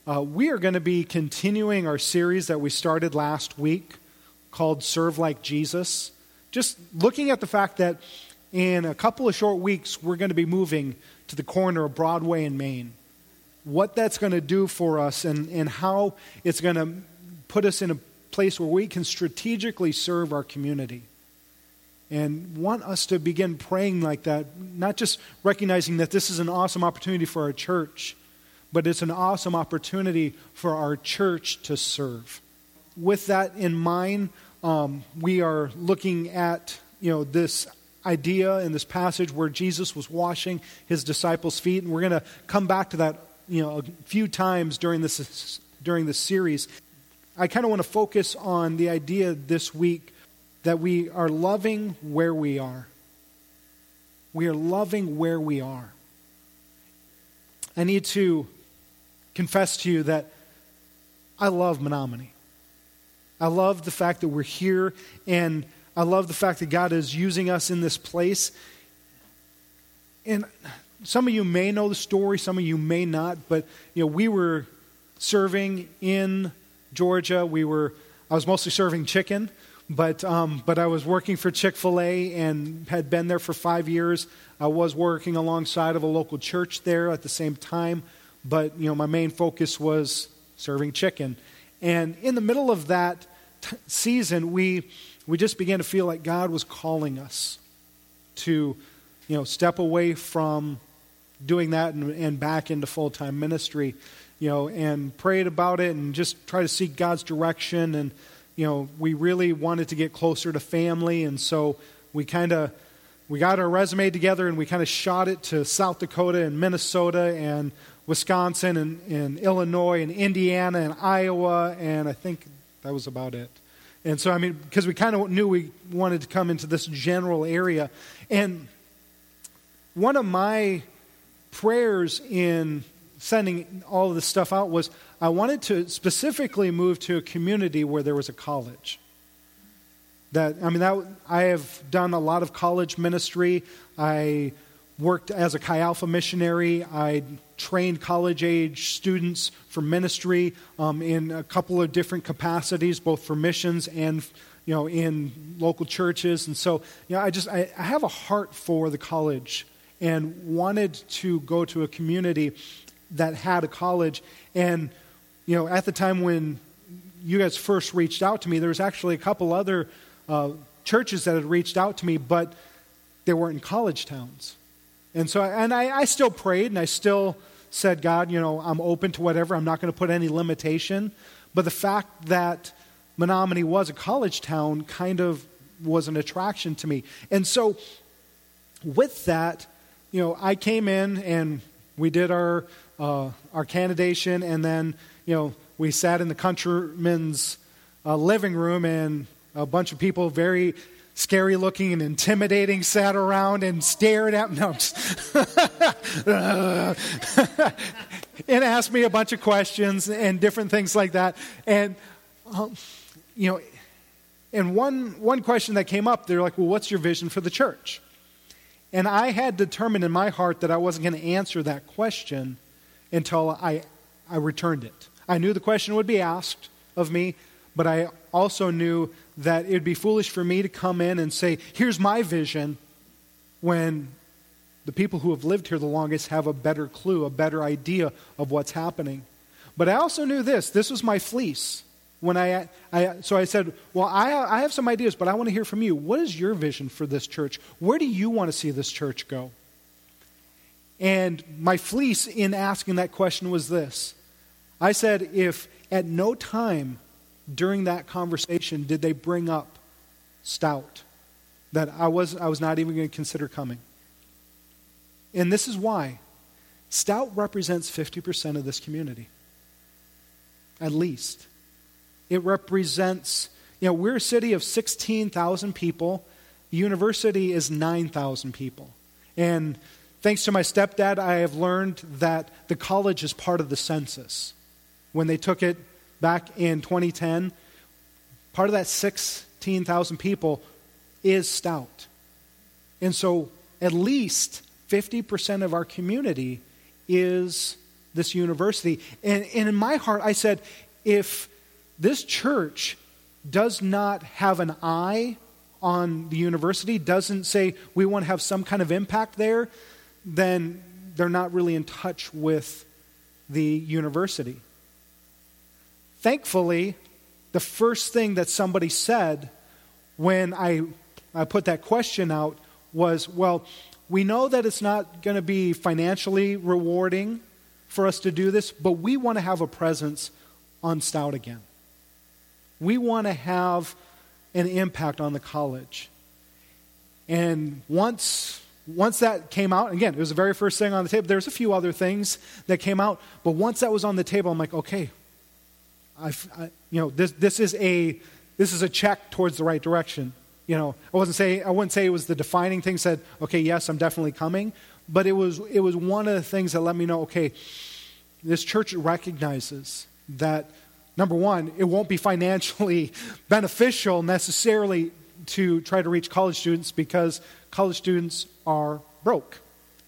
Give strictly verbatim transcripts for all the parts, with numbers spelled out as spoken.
Uh, we are going to be continuing our series that we started last week called Serve Like Jesus. Just looking at the fact that in a couple of short weeks, we're going to be moving to the corner of Broadway and Main. What that's going to do for us and, and how it's going to put us in a place where we can strategically serve our community. And want us to begin praying like that, not just recognizing that this is an awesome opportunity for our church, but it's an awesome opportunity for our church to serve. With that in mind, um, we are looking at, you know, this idea in this passage where Jesus was washing his disciples' feet, and we're going to come back to that, you know, a few times during this during this series. I kind of want to focus on the idea this week that we are loving where we are. We are loving where we are. I need to confess to you that I love Menominee. I love the fact that we're here, and I love the fact that God is using us in this place. And some of you may know the story, some of you may not, but you know, we were serving in Georgia. We were I was mostly serving chicken. But um, but I was working for Chick-fil-A and had been there for five years. I was working alongside of a local church there at the same time. But, you know, my main focus was serving chicken. And in the middle of that t- season, we we just began to feel like God was calling us to, you know, step away from doing that and, and back into full-time ministry, you know, and prayed about it and just try to seek God's direction. And you know, we really wanted to get closer to family, and so we kind of, we got our resume together and we kind of shot it to South Dakota and Minnesota and Wisconsin and, and Illinois and Indiana and Iowa, and I think that was about it. And so, I mean, because we kind of knew we wanted to come into this general area. And one of my prayers in sending all of this stuff out was I wanted to specifically move to a community where there was a college. That I mean, that I have done a lot of college ministry. I worked as a Chi Alpha missionary. I trained college-age students for ministry um, in a couple of different capacities, both for missions and you know in local churches. And so, you know, I just I, I have a heart for the college and wanted to go to a community that had a college. And you know, at the time when you guys first reached out to me, there was actually a couple other uh, churches that had reached out to me, but they weren't in college towns. And so, and I, I still prayed, and I still said, God, you know, I'm open to whatever. I'm not going to put any limitation. But the fact that Menominee was a college town kind of was an attraction to me. And so, with that, you know, I came in and we did our uh, our candidation, and then you know we sat in the countryman's uh, living room, and a bunch of people, very scary looking and intimidating, sat around and stared at me. No, and asked me a bunch of questions and different things like that. And um, you know, and one one question that came up, they're like, "Well, what's your vision for the church?" And I had determined in my heart that I wasn't going to answer that question until I I returned it. I knew the question would be asked of me, but I also knew that it would be foolish for me to come in and say, here's my vision, when the people who have lived here the longest have a better clue, a better idea of what's happening. But I also knew this. This was my fleece. When I, I so I said, well, I, I have some ideas, but I want to hear from you. What is your vision for this church? Where do you want to see this church go? And my fleece in asking that question was this. I said, if at no time during that conversation did they bring up Stout, that I was I was not even going to consider coming. And this is why. Stout represents fifty percent of this community. At least. It represents, you know, we're a city of sixteen thousand people. The university is nine thousand people. And thanks to my stepdad, I have learned that the college is part of the census. When they took it back in twenty ten, part of that sixteen thousand people is Stout. And so at least fifty percent of our community is this university. And, and in my heart, I said, if this church does not have an eye on the university, doesn't say we want to have some kind of impact there, then they're not really in touch with the university. Thankfully, the first thing that somebody said when I, I put that question out was, well, we know that it's not going to be financially rewarding for us to do this, but we want to have a presence on Stout again. We want to have an impact on the college. And once once that came out, again, it was the very first thing on the table. There's a few other things that came out, but once that was on the table, I'm like, okay, I've, I, you know, this this is a this is a check towards the right direction. You know, I wasn't say I wouldn't say it was the defining thing. Said, okay, yes, I'm definitely coming, but it was it was one of the things that let me know, okay, this church recognizes that. Number one, it won't be financially beneficial necessarily to try to reach college students because college students are broke.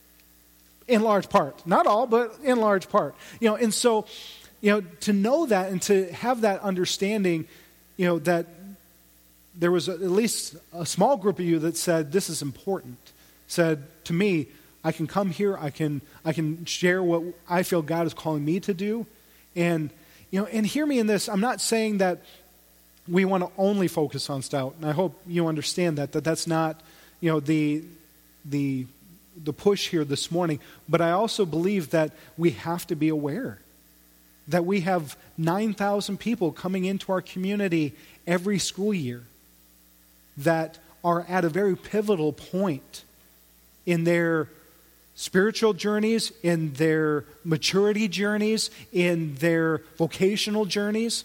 In large part. Not all, but in large part. You know, and so, you know, to know that and to have that understanding, you know, that there was a, at least a small group of you that said, this is important. Said to me, I can come here, I can I can share what I feel God is calling me to do. And You know, and hear me in this. I'm not saying that we want to only focus on Stout, and I hope you understand that that that's not, you know, the the the push here this morning. But I also believe that we have to be aware that we have nine thousand people coming into our community every school year that are at a very pivotal point in their spiritual journeys, in their maturity journeys, in their vocational journeys.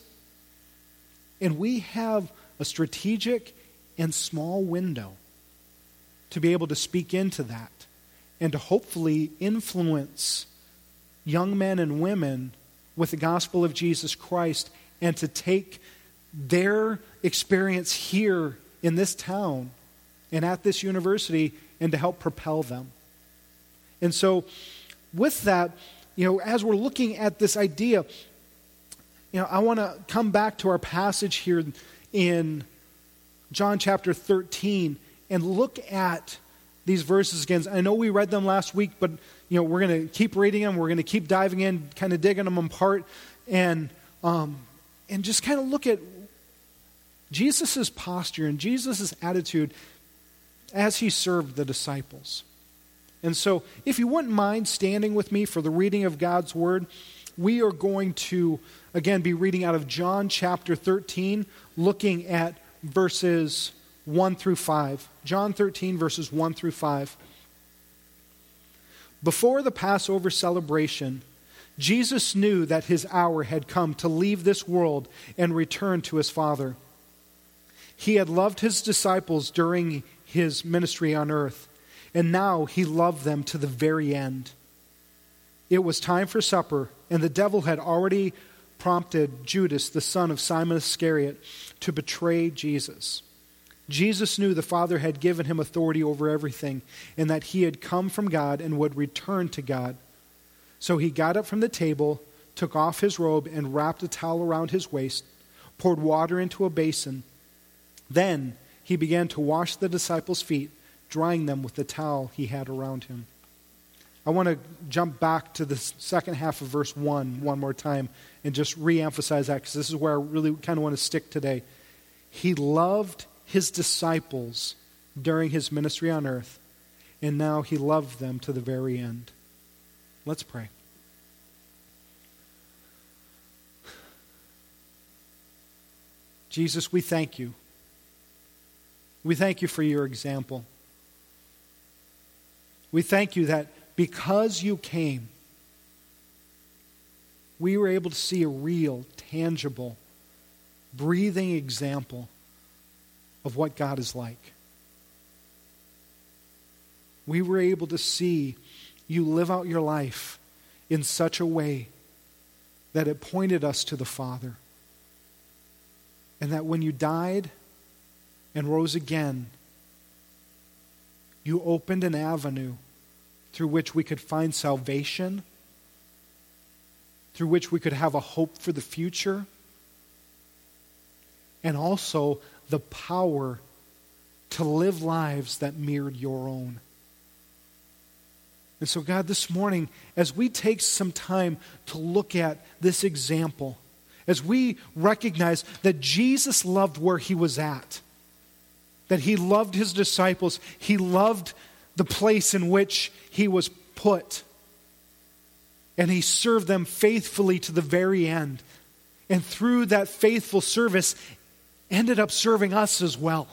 And we have a strategic and small window to be able to speak into that and to hopefully influence young men and women with the gospel of Jesus Christ and to take their experience here in this town and at this university and to help propel them. And so with that, you know, as we're looking at this idea, you know, I want to come back to our passage here in John chapter thirteen and look at these verses again. I know we read them last week, but, you know, we're going to keep reading them. We're going to keep diving in, kind of digging them apart, and um, and just kind of look at Jesus' posture and Jesus' attitude as he served the disciples. And so, if you wouldn't mind standing with me for the reading of God's Word, we are going to, again, be reading out of John chapter thirteen, looking at verses one through five. John thirteen, verses one through five. Before the Passover celebration, Jesus knew that his hour had come to leave this world and return to his Father. He had loved his disciples during his ministry on earth, and now he loved them to the very end. It was time for supper, and the devil had already prompted Judas, the son of Simon Iscariot, to betray Jesus. Jesus knew the Father had given him authority over everything, and that he had come from God and would return to God. So he got up from the table, took off his robe, and wrapped a towel around his waist, poured water into a basin. Then he began to wash the disciples' feet, drying them with the towel he had around him. I want to jump back to the second half of verse one one more time and just re-emphasize that, because this is where I really kind of want to stick today. He loved his disciples during his ministry on earth, and now he loved them to the very end. Let's pray. Jesus, we thank you. We thank you for your example. We thank you that because you came, we were able to see a real, tangible, breathing example of what God is like. We were able to see you live out your life in such a way that it pointed us to the Father. And that when you died and rose again, you opened an avenue through which we could find salvation through which we could have a hope for the future, and also the power to live lives that mirrored your own. And so, God, this morning, as we take some time to look at this example, as we recognize that Jesus loved where he was at, that he loved his disciples, he loved the place in which he was put, and he served them faithfully to the very end. And through that faithful service, ended up serving us as well.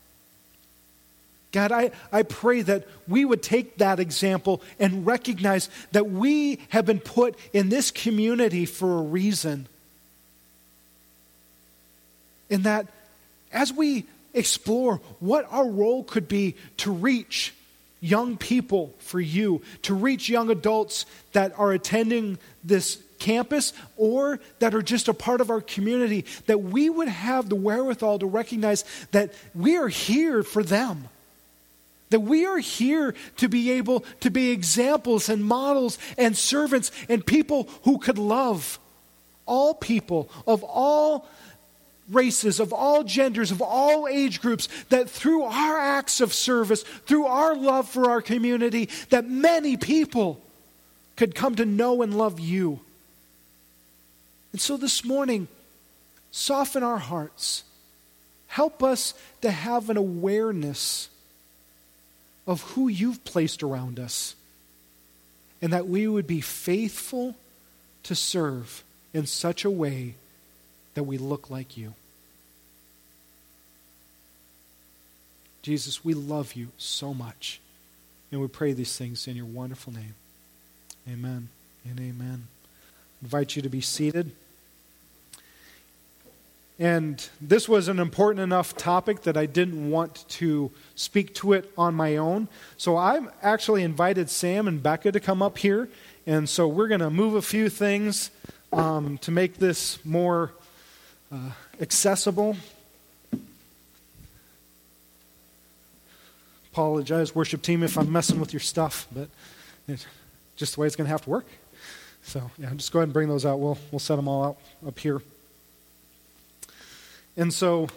God, I, I pray that we would take that example and recognize that we have been put in this community for a reason. And that as we explore what our role could be to reach young people for you, to reach young adults that are attending this campus or that are just a part of our community, that we would have the wherewithal to recognize that we are here for them. That we are here to be able to be examples and models and servants and people who could love all people of all races, of all genders, of all age groups, that through our acts of service, through our love for our community, that many people could come to know and love you. And so this morning, soften our hearts. Help us to have an awareness of who you've placed around us, and that we would be faithful to serve in such a way that we look like you. Jesus, we love you so much, and we pray these things in your wonderful name. Amen and amen. I invite you to be seated. And this was an important enough topic that I didn't want to speak to it on my own. So I've actually invited Sam and Becca to come up here. And so we're going to move a few things um, to make this more uh, accessible. Apologize, worship team, if I'm messing with your stuff, but it's just the way it's going to have to work. So yeah, just go ahead and bring those out. We'll we'll set them all out up here. And so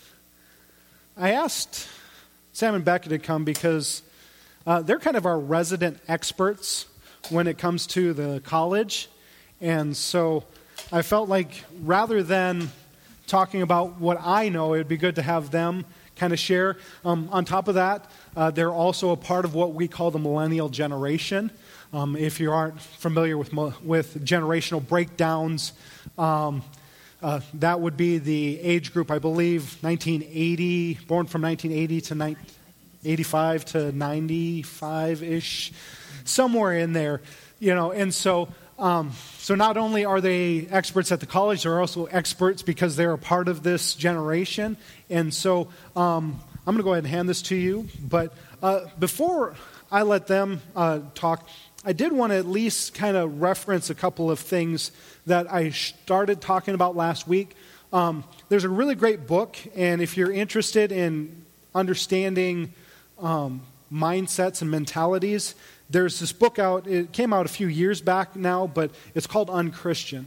I asked Sam and Becca to come because uh, they're kind of our resident experts when it comes to the college. And so I felt like rather than talking about what I know, it would be good to have them kind of share. Um, on top of that, uh, they're also a part of what we call the millennial generation. Um, if you aren't familiar with, with generational breakdowns, um Uh, that would be the age group, I believe, nineteen eighty, born from nineteen eighty to nineteen eighty-five to ninety-five-ish, somewhere in there, you know. And so, um, so not only are they experts at the college, they're also experts because they're a part of this generation. And so, um, I'm going to go ahead and hand this to you. But uh, before I let them uh, talk, I did want to at least kind of reference a couple of things that I started talking about last week. Um, there's a really great book, and if you're interested in understanding um, mindsets and mentalities, there's this book out. It came out a few years back now, but it's called Unchristian.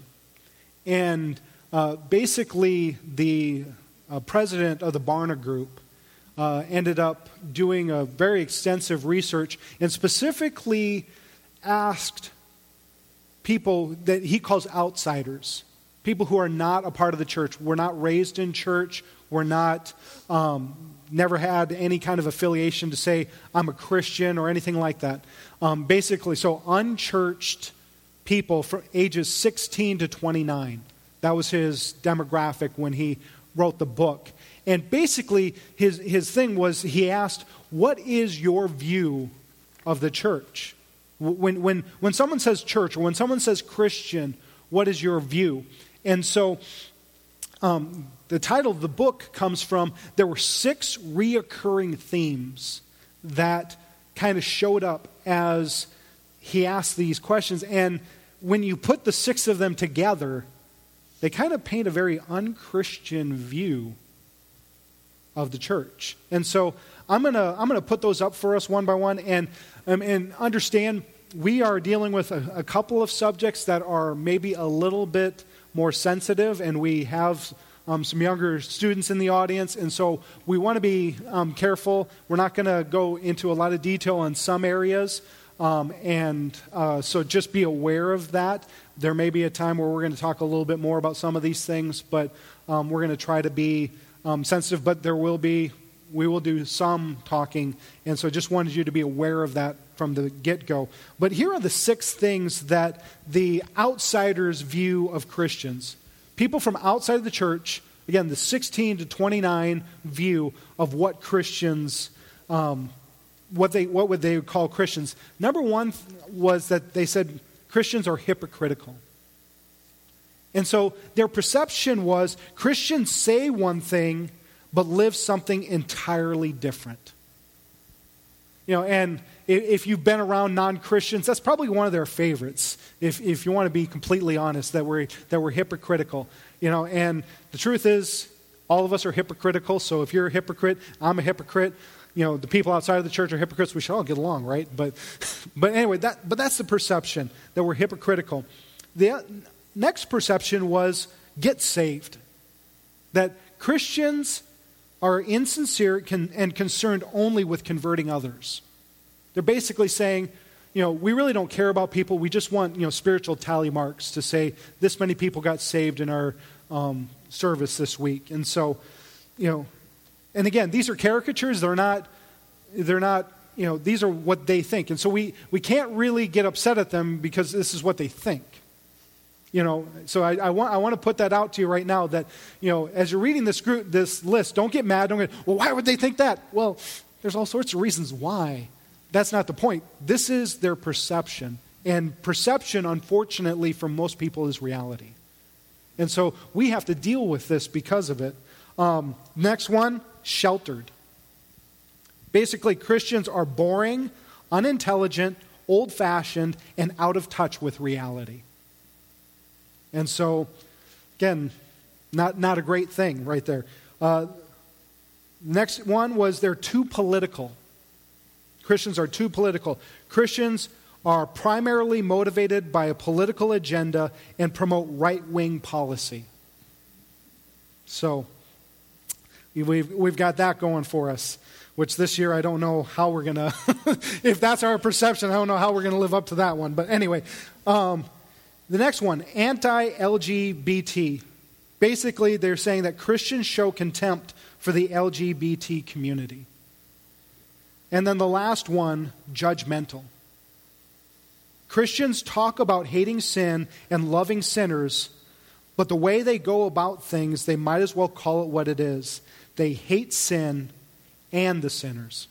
And uh, basically, the uh, president of the Barna Group uh, ended up doing a very extensive research and specifically asked people that he calls outsiders, people who are not a part of the church. We're not raised in church. We're not, um, never had any kind of affiliation to say, I'm a Christian or anything like that. Um, basically, so unchurched people from ages sixteen to twenty-nine. That was his demographic when he wrote the book. And basically, his, his thing was he asked, what is your view of the church? When when when someone says church or when someone says Christian, what is your view? And so um, the title of the book comes from, there were six reoccurring themes that kind of showed up as he asked these questions. And when you put the six of them together, they kind of paint a very unchristian view of the church. And so I'm gonna I'm gonna put those up for us one by one, and um, and understand we are dealing with a, a couple of subjects that are maybe a little bit more sensitive, and we have um, some younger students in the audience, and so we want to be um, careful. We're not going to go into a lot of detail in some areas, um, and uh, so just be aware of that. There may be a time where we're going to talk a little bit more about some of these things, but um, we're going to try to be um, sensitive, but there will be, we will do some talking, and so just wanted you to be aware of that from the get-go. But here are the six things that the outsider's view of Christians, people from outside of the church, again, the sixteen to twenty-nine view of what Christians, um, what they what would they call Christians. Number one was that they said Christians are hypocritical. And so their perception was Christians say one thing, but live something entirely different. You know, and if you've been around non-Christians, that's probably one of their favorites, if if you want to be completely honest, that we're, that we're hypocritical. You know, and the truth is, all of us are hypocritical, so if you're a hypocrite, I'm a hypocrite. You know, the people outside of the church are hypocrites, we should all get along, right? But but anyway, that but that's the perception, that we're hypocritical. The next perception was get saved. That Christians are insincere and concerned only with converting others. They're basically saying, you know, we really don't care about people. We just want, you know, spiritual tally marks to say this many people got saved in our um, service this week. And so, you know, and again, these are caricatures. They're not, they're not, you know, these are what they think. And so we, we can't really get upset at them because this is what they think. You know, so I, I want I want to put that out to you right now that, you know, as you're reading this group, this list, don't get mad. Don't get, well, why would they think that? Well, there's all sorts of reasons why. That's not the point. This is their perception. And perception, unfortunately, for most people is reality. And so we have to deal with this because of it. Um, next one, sheltered. Basically, Christians are boring, unintelligent, old-fashioned, and out of touch with reality. And so, again, not, not a great thing right there. Uh, next one was they're too political. Christians are too political. Christians are primarily motivated by a political agenda and promote right-wing policy. So, we've, we've got that going for us, which this year I don't know how we're going to, if that's our perception, I don't know how we're going to live up to that one. But anyway, um, the next one, anti-L G B T. Basically, they're saying that Christians show contempt for the L G B T community. And then the last one, judgmental. Christians talk about hating sin and loving sinners, but the way they go about things, they might as well call it what it is. They hate sin and the sinners.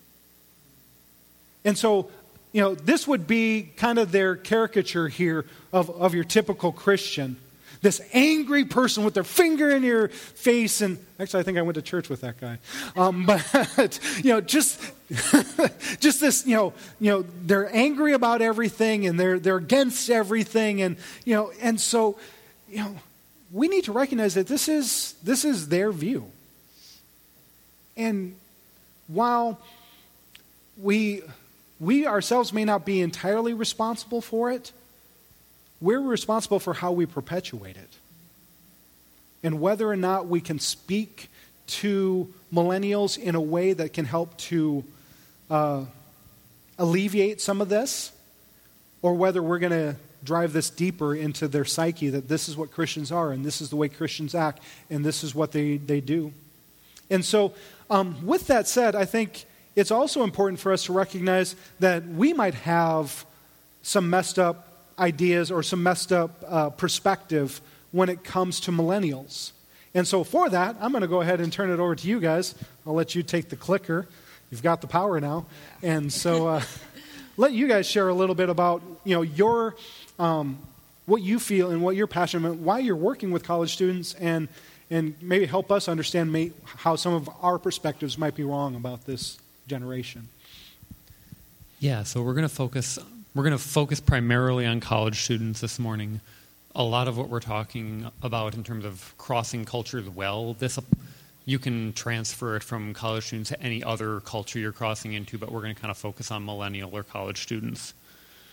And so, you know, this would be kind of their caricature here of, of your typical Christian. This angry person with their finger in your face. And actually, I think I went to church with that guy. Um, but, you know, just just this, you know, you know, they're angry about everything and they're they're against everything. And, you know, and so, you know, we need to recognize that this is this is their view. And while we... We ourselves may not be entirely responsible for it. We're responsible for how we perpetuate it. And whether or not we can speak to millennials in a way that can help to uh, alleviate some of this, or whether we're going to drive this deeper into their psyche that this is what Christians are, and this is the way Christians act, and this is what they, they do. And so, um, with that said, I think it's also important for us to recognize that we might have some messed up ideas or some messed up uh, perspective when it comes to millennials. And so for that, I'm going to go ahead and turn it over to you guys. I'll let you take the clicker. You've got the power now. And so uh, let you guys share a little bit about, you know, your um, what you feel and what you're passionate about, why you're working with college students, and and maybe help us understand may, how some of our perspectives might be wrong about this generation. Yeah, so we're going to focus we're going to focus primarily on college students this morning. A lot of what we're talking about in terms of crossing cultures well, this you can transfer it from college students to any other culture you're crossing into, but we're going to kind of focus on millennial or college students.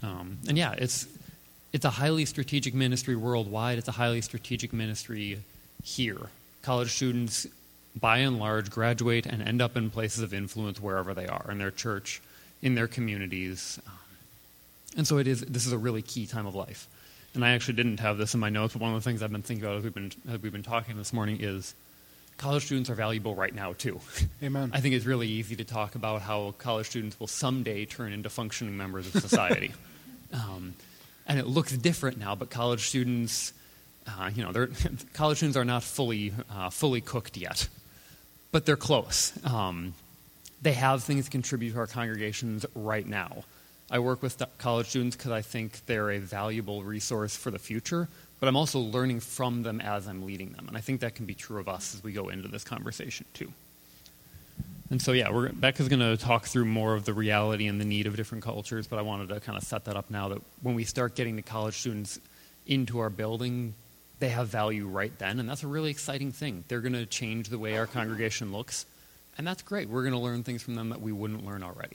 Um, and yeah, it's it's a highly strategic ministry worldwide. It's a highly strategic ministry here. College students, by and large, graduate and end up in places of influence wherever they are, in their church, in their communities. Um, and so it is. This is a really key time of life. And I actually didn't have this in my notes, but one of the things I've been thinking about as we've been, as we've been talking this morning is college students are valuable right now, too. Amen. I think it's really easy to talk about how college students will someday turn into functioning members of society. um, and it looks different now, but college students, uh, you know, they're, college students are not fully, uh, fully cooked yet. But they're close. Um, they have things to contribute to our congregations right now. I work with college students because I think they're a valuable resource for the future, but I'm also learning from them as I'm leading them. And I think that can be true of us as we go into this conversation, too. And so, yeah, we're, Becca's going to talk through more of the reality and the need of different cultures, but I wanted to kind of set that up now that when we start getting the college students into our building, they have value right then, and that's a really exciting thing. They're going to change the way our congregation looks, and that's great. We're going to learn things from them that we wouldn't learn already.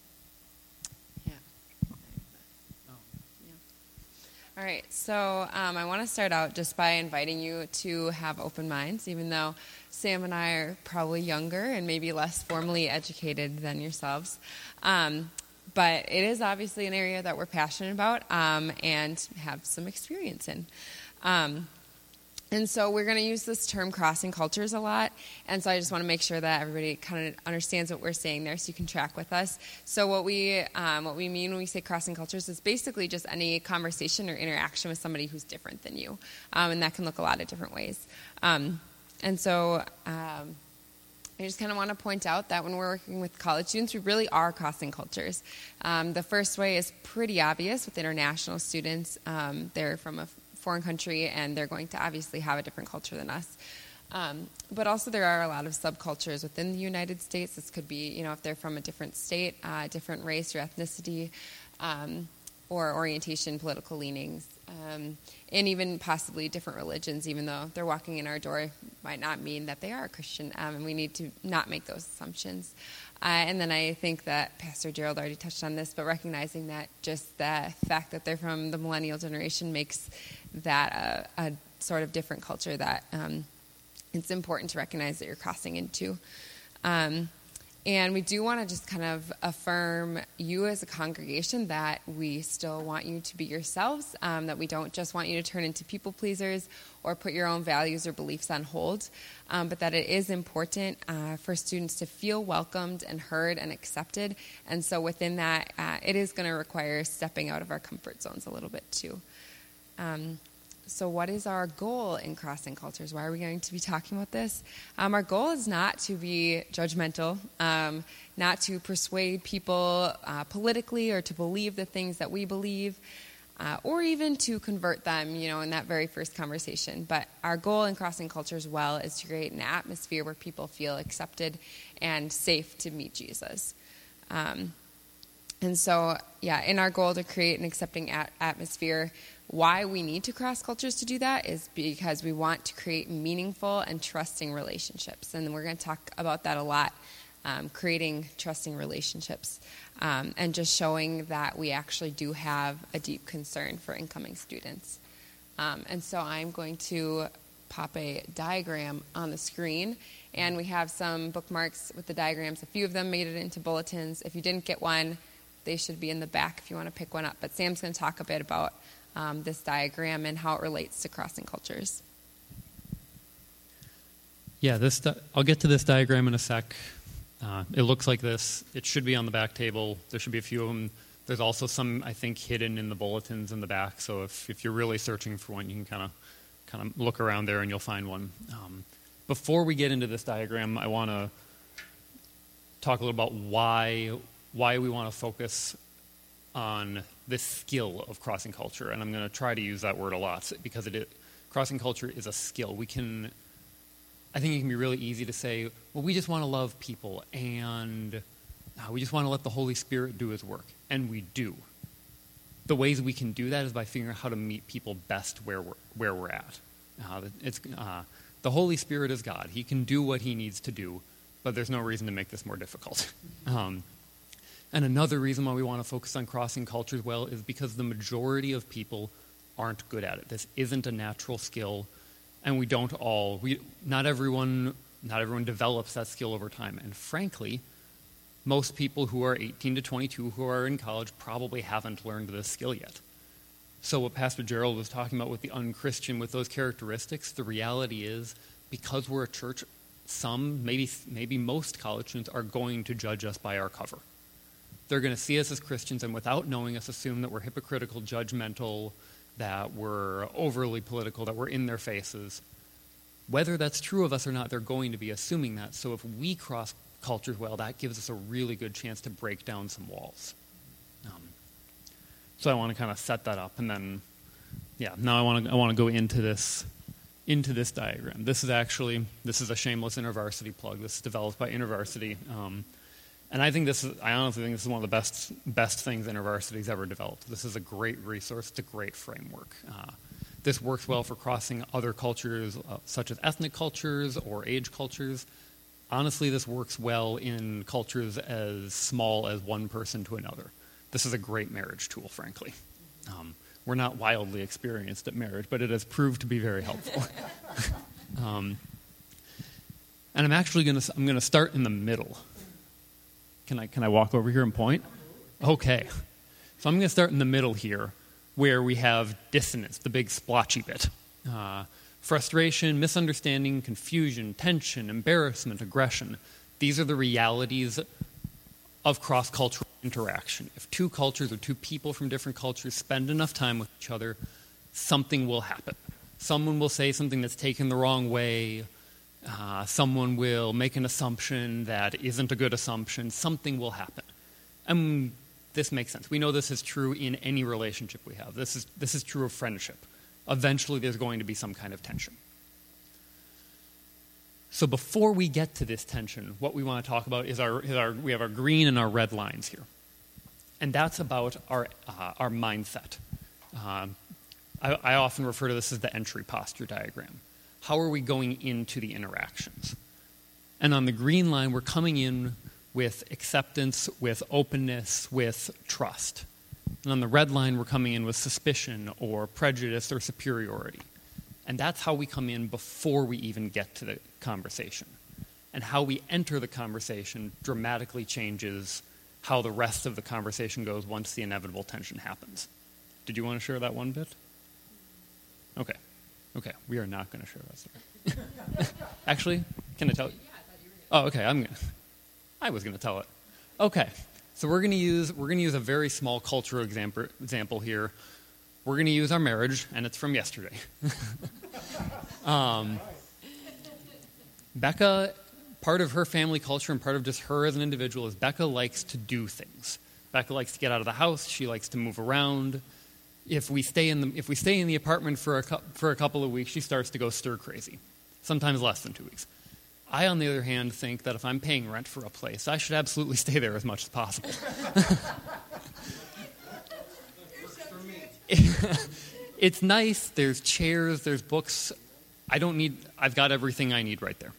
All right, so um, I want to start out just by inviting you to have open minds, even though Sam and I are probably younger and maybe less formally educated than yourselves. Um, but it is obviously an area that we're passionate about um, and have some experience in. Um, and so we're going to use this term crossing cultures a lot, and so I just want to make sure that everybody kind of understands what we're saying there so you can track with us. So what we um, what we mean when we say crossing cultures is basically just any conversation or interaction with somebody who's different than you, um, and that can look a lot of different ways. Um, and so um, I just kind of want to point out that when we're working with college students, we really are crossing cultures. Um, the first way is pretty obvious with international students. Um, they're from a foreign country, and they're going to obviously have a different culture than us. Um, but also there are a lot of subcultures within the United States. This could be, you know, if they're from a different state, uh, different race or ethnicity, um, or orientation, political leanings, um, and even possibly different religions, even though they're walking in our door might not mean that they are a Christian, um, and we need to not make those assumptions. Uh, and then I think that Pastor Gerald already touched on this, but recognizing that just the fact that they're from the millennial generation makes that a, a sort of different culture that um, it's important to recognize that you're crossing into. Um, and we do want to just kind of affirm you as a congregation that we still want you to be yourselves, um, that we don't just want you to turn into people pleasers or put your own values or beliefs on hold, um, but that it is important uh, for students to feel welcomed and heard and accepted. And so within that, uh, it is going to require stepping out of our comfort zones a little bit too. Um, so what is our goal in Crossing Cultures? Why are we going to be talking about this? Um, our goal is not to be judgmental, um, not to persuade people uh, politically or to believe the things that we believe, uh, or even to convert them, you know, in that very first conversation. But our goal in Crossing Cultures well is to create an atmosphere where people feel accepted and safe to meet Jesus. Um, and so, yeah, in our goal to create an accepting at- atmosphere, why we need to cross cultures to do that is because we want to create meaningful and trusting relationships. And we're going to talk about that a lot, um, creating trusting relationships, um, and just showing that we actually do have a deep concern for incoming students. Um, and so I'm going to pop a diagram on the screen, and we have some bookmarks with the diagrams. A few of them made it into bulletins. If you didn't get one, they should be in the back if you want to pick one up. But Sam's going to talk a bit about Um, this diagram and how it relates to crossing cultures. Yeah, this. Di- I'll get to this diagram in a sec. Uh, it looks like this. It should be on the back table. There should be a few of them. There's also some, I think, hidden in the bulletins in the back. So if, if you're really searching for one, you can kind of kind of look around there and you'll find one. Um, before we get into this diagram, I want to talk a little about why why we want to focus on this skill of crossing culture, and I'm going to try to use that word a lot because it is, crossing culture is a skill. We can, I think it can be really easy to say, well, we just want to love people, and uh, we just want to let the Holy Spirit do His work, and we do. The ways we can do that is by figuring out how to meet people best where we're where we're at. Uh, it's uh, the Holy Spirit is God; He can do what He needs to do, but there's no reason to make this more difficult. um, And another reason why we want to focus on crossing cultures well is because the majority of people aren't good at it. This isn't a natural skill, and we don't all, we, not everyone, not everyone develops that skill over time. And frankly, most people who are eighteen to twenty-two who are in college probably haven't learned this skill yet. So what Pastor Gerald was talking about with the unchristian, with those characteristics, the reality is because we're a church, some, maybe maybe most college students are going to judge us by our cover. They're going to see us as Christians and without knowing us assume that we're hypocritical, judgmental, that we're overly political, that we're in their faces. Whether that's true of us or not, they're going to be assuming that. So if we cross cultures well, that gives us a really good chance to break down some walls. Um, so I want to kind of set that up, and then, yeah, now I want to I want to go into this into this diagram. This is actually this is a shameless InterVarsity plug. This is developed by InterVarsity, um, and I think this is I honestly think this is one of the best best things InterVarsity's ever developed. This is a great resource. It's a great framework. Uh, this works well for crossing other cultures, uh, such as ethnic cultures or age cultures. Honestly, this works well in cultures as small as one person to another. This is a great marriage tool, frankly. Um, we're not wildly experienced at marriage, but it has proved to be very helpful. um, and I'm actually going to I'm going to start in the middle. Can I can I walk over here and point? Okay. So I'm going to start in the middle here, where we have dissonance, the big splotchy bit. Uh, frustration, misunderstanding, confusion, tension, embarrassment, aggression. These are the realities of cross-cultural interaction. If two cultures or two people from different cultures spend enough time with each other, something will happen. Someone will say something that's taken the wrong way. Uh, someone will make an assumption that isn't a good assumption. Something will happen. And this makes sense. We know this is true in any relationship we have. This is this is true of friendship. Eventually there's going to be some kind of tension. So before we get to this tension, what we want to talk about is our, is our we have our green and our red lines here. And that's about our uh, our mindset. Um, I, I often refer to this as the entry posture diagram. How are we going into the interactions? And on the green line, we're coming in with acceptance, with openness, with trust. And on the red line, we're coming in with suspicion or prejudice or superiority. And that's how we come in before we even get to the conversation. And how we enter the conversation dramatically changes how the rest of the conversation goes once the inevitable tension happens. Did you want to share that one bit? Okay. Okay, we are not going to share that story. Actually, can I tell you? Oh, okay, I'm going to. I was going to tell it. Okay. So we're going to use we're going to use a very small cultural example example here. We're going to use our marriage, and it's from yesterday. um, Becca, part of her family culture and part of just her as an individual is Becca likes to do things. Becca likes to get out of the house. She likes to move around. If we stay in the if we stay in the apartment for a for a couple of weeks, she starts to go stir crazy. Sometimes less than two weeks. I, on the other hand, think that if I'm paying rent for a place, I should absolutely stay there as much as possible. It's nice. There's chairs. There's books. I don't need. I've got everything I need right there.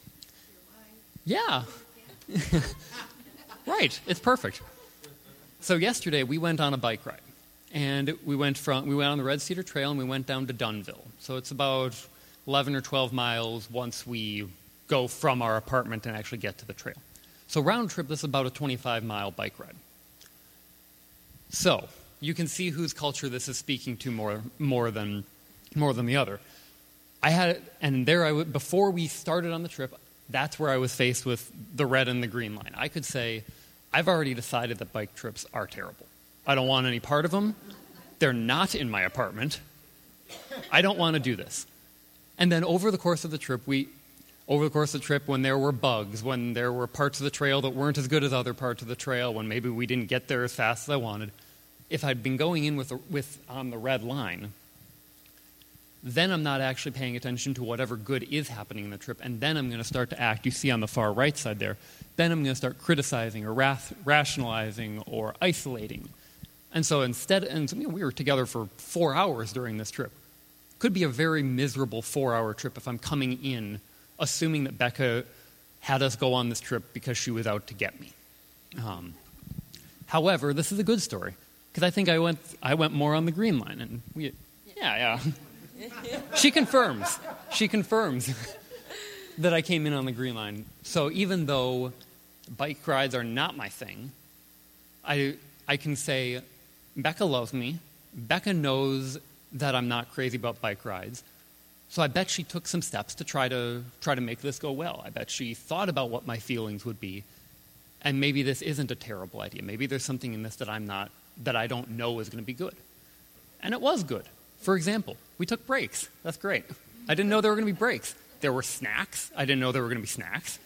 Yeah. Right. It's perfect. So yesterday we went on a bike ride, and we went from we went on the Red Cedar Trail and we went down to Dunnville. So it's about eleven or twelve miles once we go from our apartment and actually get to the trail. So round trip, this is about a twenty-five mile bike ride. So you can see whose culture this is speaking to more more than more than the other. I had, and there I would, before we started on the trip, that's where I was faced with the red and the green line. I could say, I've already decided that bike trips are terrible. I don't want any part of them. They're not in my apartment. I don't want to do this. And then over the course of the trip, we, over the course of the trip, when there were bugs, when there were parts of the trail that weren't as good as other parts of the trail, when maybe we didn't get there as fast as I wanted, if I'd been going in with, a, with on the red line, then I'm not actually paying attention to whatever good is happening in the trip, and then I'm going to start to act, you see on the far right side there, then I'm going to start criticizing or rath- rationalizing or isolating. And so instead, and you know, we were together for four hours during this trip. Could be a very miserable four-hour trip if I'm coming in assuming that Becca had us go on this trip because she was out to get me. Um, However, this is a good story because I think I went I went more on the green line, and we, yeah, yeah. She confirms. She confirms that I came in on the green line. So even though bike rides are not my thing, I I can say Becca loves me. Becca knows that I'm not crazy about bike rides. So I bet she took some steps to try to try to make this go well. I bet she thought about what my feelings would be. And maybe this isn't a terrible idea. Maybe there's something in this that I'm not, that I don't know is going to be good. And it was good. For example, we took breaks. That's great. I didn't know there were going to be breaks. There were snacks. I didn't know there were going to be snacks.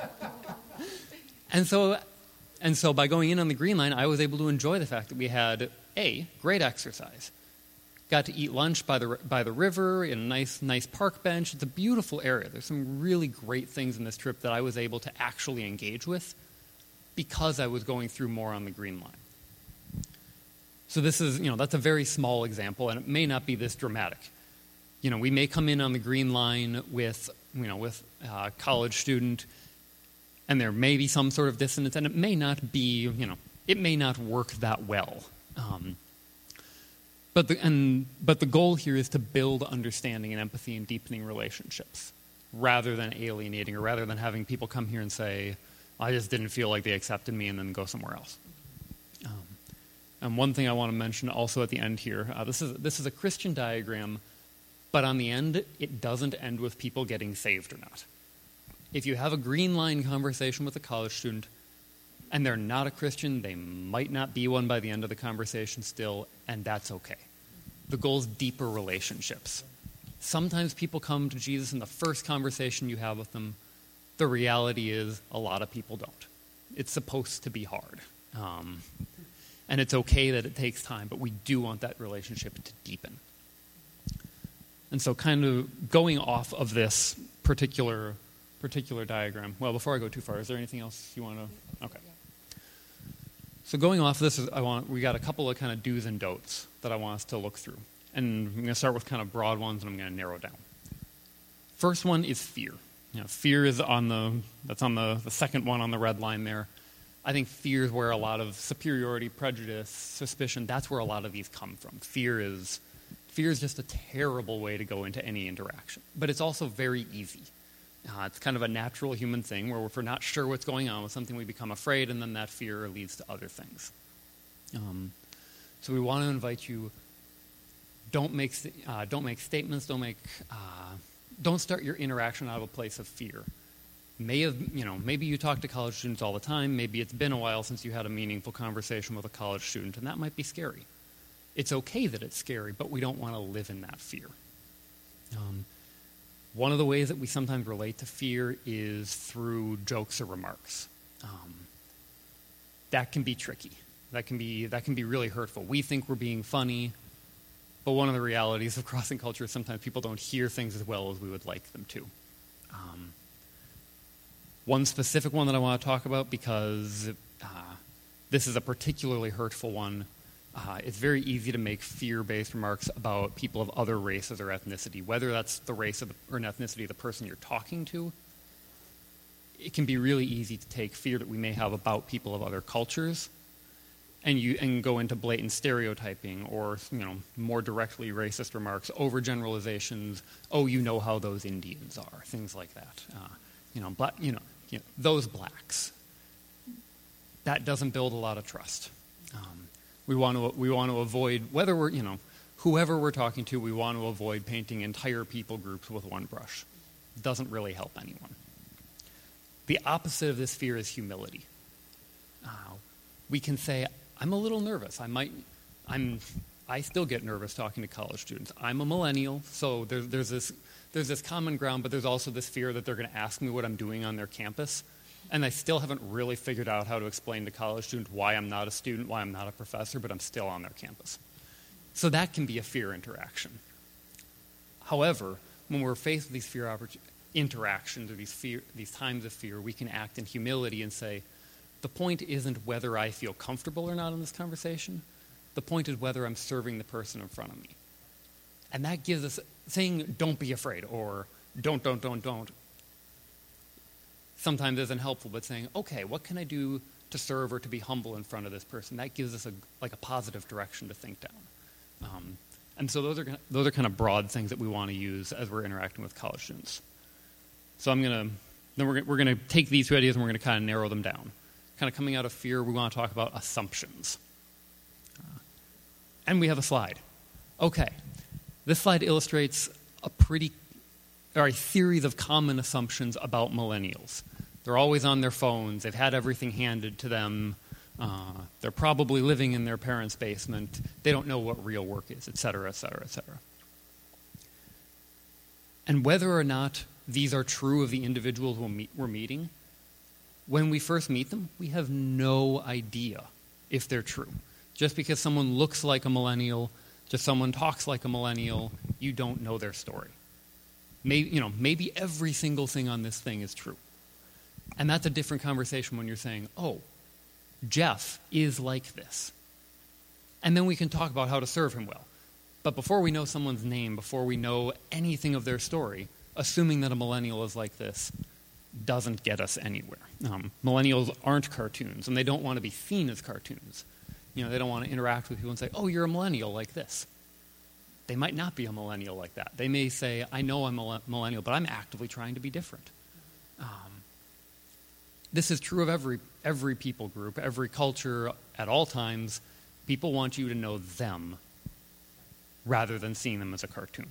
and so, and so by going in on the green line, I was able to enjoy the fact that we had, A, great exercise. Got to eat lunch by the by the river in a nice nice park bench. It's a beautiful area. There's some really great things in this trip that I was able to actually engage with because I was going through more on the green line. So this is, you know, that's a very small example, and it may not be this dramatic. You know, we may come in on the green line with, you know, with a college student, and there may be some sort of dissonance, and it may not be, you know, it may not work that well. Um, But the, and, but the goal here is to build understanding and empathy and deepening relationships rather than alienating or rather than having people come here and say, I just didn't feel like they accepted me and then go somewhere else. Um, and one thing I want to mention also at the end here, uh, this is this is a Christian diagram, but on the end, it doesn't end with people getting saved or not. If you have a green line conversation with a college student, and they're not a Christian, they might not be one by the end of the conversation still, and that's okay. The goal is deeper relationships. Sometimes people come to Jesus in the first conversation you have with them. The reality is a lot of people don't. It's supposed to be hard. Um, and it's okay that it takes time, but we do want that relationship to deepen. And so kind of going off of this particular particular diagram, well, before I go too far, is there anything else you want to... Okay. So going off this, is, I want we got a couple of kind of do's and don'ts that I want us to look through. And I'm going to start with kind of broad ones, and I'm going to narrow down. First one is fear. You know, fear is on the, that's on the, the second one on the red line there. I think fear is where a lot of superiority, prejudice, suspicion, that's where a lot of these come from. Fear is, fear is just a terrible way to go into any interaction. But it's also very easy. Uh, it's kind of a natural human thing where if we're not sure what's going on with something, we become afraid, and then that fear leads to other things. Um, so we want to invite you, don't make, uh, don't make statements, don't make, uh, don't start your interaction out of a place of fear. May have, you know, maybe you talk to college students all the time, maybe it's been a while since you had a meaningful conversation with a college student, and that might be scary. It's okay that it's scary, but we don't want to live in that fear. Um, One of the ways that we sometimes relate to fear is through jokes or remarks. Um, that can be tricky. That can be that can be really hurtful. We think we're being funny, but one of the realities of crossing culture is sometimes people don't hear things as well as we would like them to. Um, one specific one that I want to talk about, because uh, this is a particularly hurtful one. Uh, it's very easy to make fear-based remarks about people of other races or ethnicity, whether that's the race of the, or an ethnicity of the person you're talking to. It can be really easy to take fear that we may have about people of other cultures and you and go into blatant stereotyping or, you know, more directly racist remarks, overgeneralizations. Oh, you know how those Indians are, things like that. Uh, you know, black, you know, you know, those blacks. That doesn't build a lot of trust. Um, We want to we want to avoid, whether we're, you know, whoever we're talking to, we want to avoid painting entire people groups with one brush. It doesn't really help anyone. The opposite of this fear is humility. Uh, we can say, I'm a little nervous. I might, I'm, I still get nervous talking to college students. I'm a millennial, so there's there's this there's this common ground, but there's also this fear that they're going to ask me what I'm doing on their campus. And I still haven't really figured out how to explain to college students why I'm not a student, why I'm not a professor, but I'm still on their campus. So that can be a fear interaction. However, when we're faced with these fear oppor- interactions or these fear, these times of fear, we can act in humility and say, the point isn't whether I feel comfortable or not in this conversation. The point is whether I'm serving the person in front of me. And that gives us, saying don't be afraid or don't, don't, don't, don't, sometimes isn't helpful, but saying, okay, what can I do to serve or to be humble in front of this person. That gives us a like a positive direction to think down. Um, and so those are those are kind of broad things that we want to use as we're interacting with college students. So I'm gonna then we're we're gonna take these two ideas and we're gonna kind of narrow them down. Kind of coming out of fear, we want to talk about assumptions. Uh, and we have a slide. Okay, this slide illustrates a pretty or a series of common assumptions about millennials. They're always on their phones. They've had everything handed to them. Uh, they're probably living in their parents' basement. They don't know what real work is, et cetera, et cetera, et cetera. And whether or not these are true of the individuals we'll meet, we're meeting, when we first meet them, we have no idea if they're true. Just because someone looks like a millennial, just someone talks like a millennial, you don't know their story. Maybe, you know, maybe every single thing on this thing is true. And that's a different conversation when you're saying, oh, Jeff is like this. And then we can talk about how to serve him well. But before we know someone's name, before we know anything of their story, assuming that a millennial is like this doesn't get us anywhere. Um, millennials aren't cartoons, and they don't want to be seen as cartoons. You know, they don't want to interact with people and say, oh, you're a millennial like this. They might not be a millennial like that. They may say, I know I'm a millennial, but I'm actively trying to be different. Um, This is true of every every people group, every culture, at all times. People want you to know them rather than seeing them as a cartoon.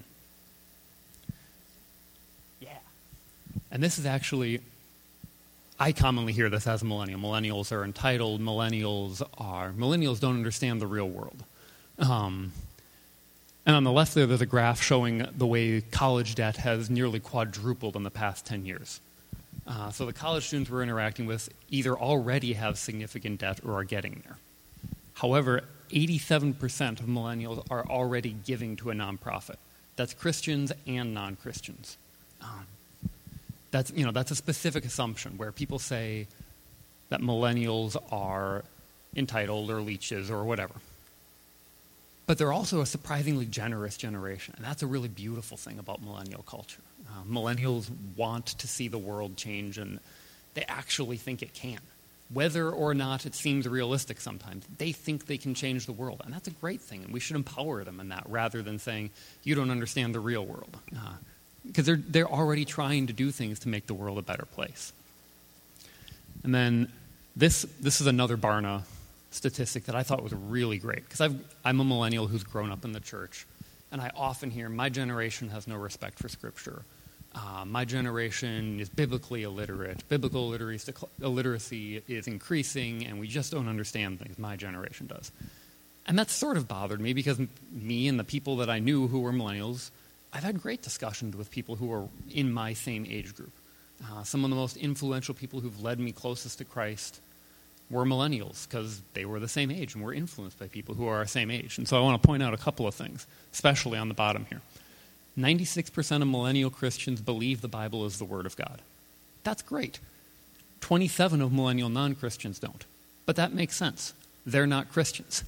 Yeah. And this is actually, I commonly hear this as a millennial. Millennials are entitled. Millennials are, millennials don't understand the real world. Um, and on the left there, there's a graph showing the way college debt has nearly quadrupled in the past ten years. Uh, so the college students we're interacting with either already have significant debt or are getting there. However, eighty-seven percent of millennials are already giving to a nonprofit. That's Christians and non-Christians. Um, that's, you know, that's a specific assumption where people say that millennials are entitled or leeches or whatever. But they're also a surprisingly generous generation, and that's a really beautiful thing about millennial culture. Uh, millennials want to see the world change, and they actually think it can. Whether or not it seems realistic sometimes, they think they can change the world, and that's a great thing, and we should empower them in that rather than saying, you don't understand the real world. Because uh, they're, they're already trying to do things to make the world a better place. And then this, this is another Barna statistic that I thought was really great, because I'm a millennial who's grown up in the church, and I often hear, my generation has no respect for Scripture. Uh, my generation is biblically illiterate. Biblical literacy, illiteracy is increasing, and we just don't understand things. My generation does. And that sort of bothered me, because me and the people that I knew who were millennials, I've had great discussions with people who are in my same age group. Uh, some of the most influential people who've led me closest to Christ were millennials, because they were the same age and were influenced by people who are our same age. And so I want to point out a couple of things, especially on the bottom here. ninety-six percent of millennial Christians believe the Bible is the Word of God. That's great. twenty-seven of millennial non-Christians don't. But that makes sense. They're not Christians.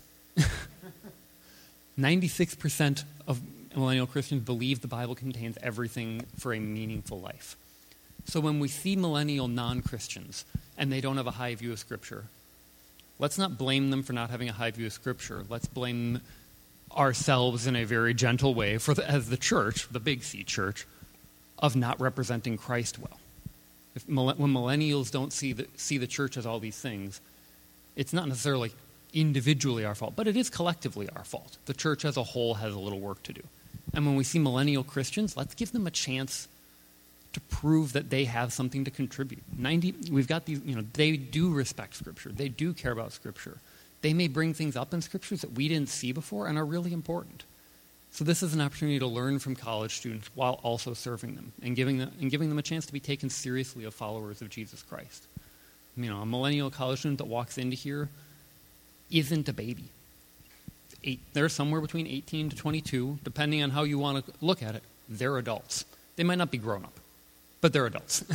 ninety-six percent of millennial Christians believe the Bible contains everything for a meaningful life. So when we see millennial non-Christians and they don't have a high view of Scripture, let's not blame them for not having a high view of Scripture. Let's blame ourselves in a very gentle way for the, as the church, the big C church, of not representing Christ well. If, when millennials don't see the, see the church as all these things, it's not necessarily individually our fault, but it is collectively our fault. The church as a whole has a little work to do. And when we see millennial Christians, let's give them a chance to prove that they have something to contribute. ninety, we've got these, you know, they do respect Scripture. They do care about Scripture. They may bring things up in Scriptures that we didn't see before and are really important. So this is an opportunity to learn from college students while also serving them and giving them, and giving them a chance to be taken seriously as followers of Jesus Christ. You know, a millennial college student that walks into here isn't a baby. Eight, they're somewhere between eighteen to twenty-two, depending on how you want to look at it. They're adults. They might not be grown up, but they're adults.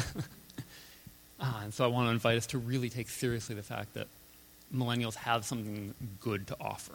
uh, and so I want to invite us to really take seriously the fact that millennials have something good to offer.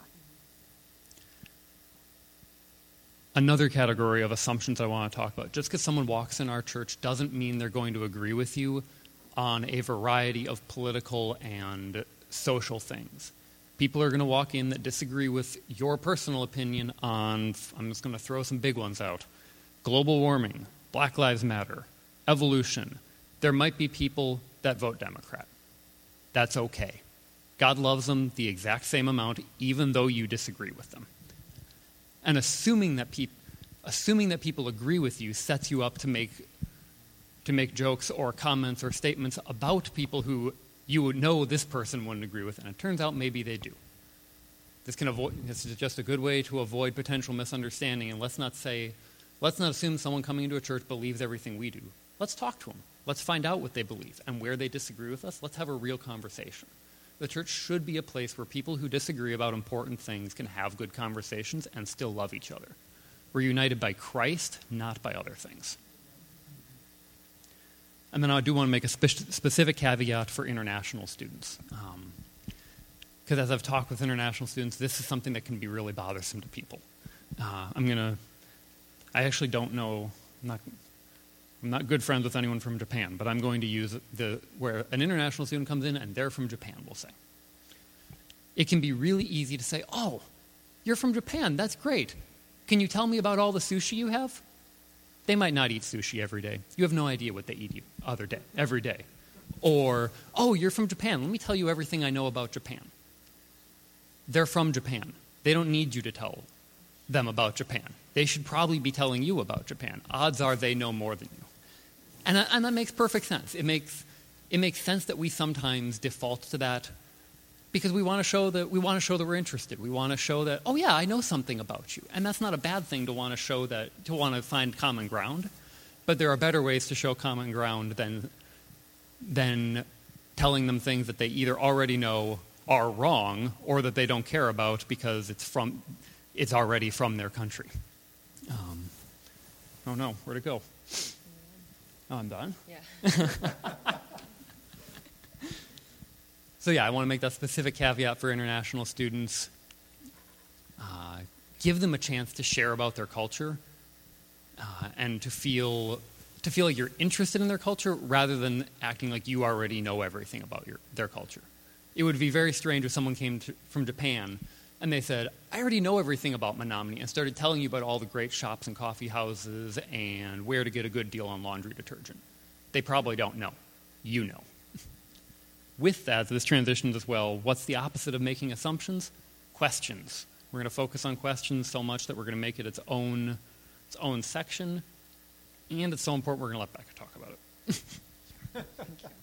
Another category of assumptions I want to talk about. Just because someone walks in our church doesn't mean they're going to agree with you on a variety of political and social things. People are going to walk in that disagree with your personal opinion on, I'm just going to throw some big ones out, global warming, Black Lives Matter, evolution. There might be people that vote Democrat. That's okay. God loves them the exact same amount, even though you disagree with them. And assuming that, peop- assuming that people agree with you sets you up to make, to make jokes or comments or statements about people who you would know this person wouldn't agree with, and it turns out maybe they do. This can avoid. This is just a good way to avoid potential misunderstanding, and let's not say, let's not assume someone coming into a church believes everything we do. Let's talk to them. Let's find out what they believe and where they disagree with us. Let's have a real conversation. The church should be a place where people who disagree about important things can have good conversations and still love each other. We're united by Christ, not by other things. And then I do want to make a spe- specific caveat for international students. Because um, as I've talked with international students, this is something that can be really bothersome to people. Uh, I'm going to, I actually don't know, I'm not, I'm not good friends with anyone from Japan, but I'm going to use the where an international student comes in and they're from Japan, we'll say. It can be really easy to say, oh, you're from Japan, that's great. Can you tell me about all the sushi you have? They might not eat sushi every day. You have no idea what they eat other day, every day. Or, oh, you're from Japan. Let me tell you everything I know about Japan. They're from Japan. They don't need you to tell them about Japan. They should probably be telling you about Japan. Odds are they know more than you. And, and that makes perfect sense. It makes, it makes sense that we sometimes default to that because we want to show that we want to show that we're interested. We want to show that, oh yeah, I know something about you. And that's not a bad thing to want to show that, to want to find common ground. But there are better ways to show common ground than, than telling them things that they either already know are wrong or that they don't care about because it's from, it's already from their country. Um, oh no, where'd it go? Oh, I'm done? Yeah. So yeah, I want to make that specific caveat for international students. Uh, give them a chance to share about their culture uh, and to feel to feel like you're interested in their culture rather than acting like you already know everything about your, their culture. It would be very strange if someone came to, from Japan and they said, I already know everything about Menominee, and started telling you about all the great shops and coffee houses and where to get a good deal on laundry detergent. They probably don't know. You know. With that, this transitions as well, what's the opposite of making assumptions? Questions. We're going to focus on questions so much that we're going to make it its own, its own section, and it's so important we're going to let Becca talk about it. Thank you.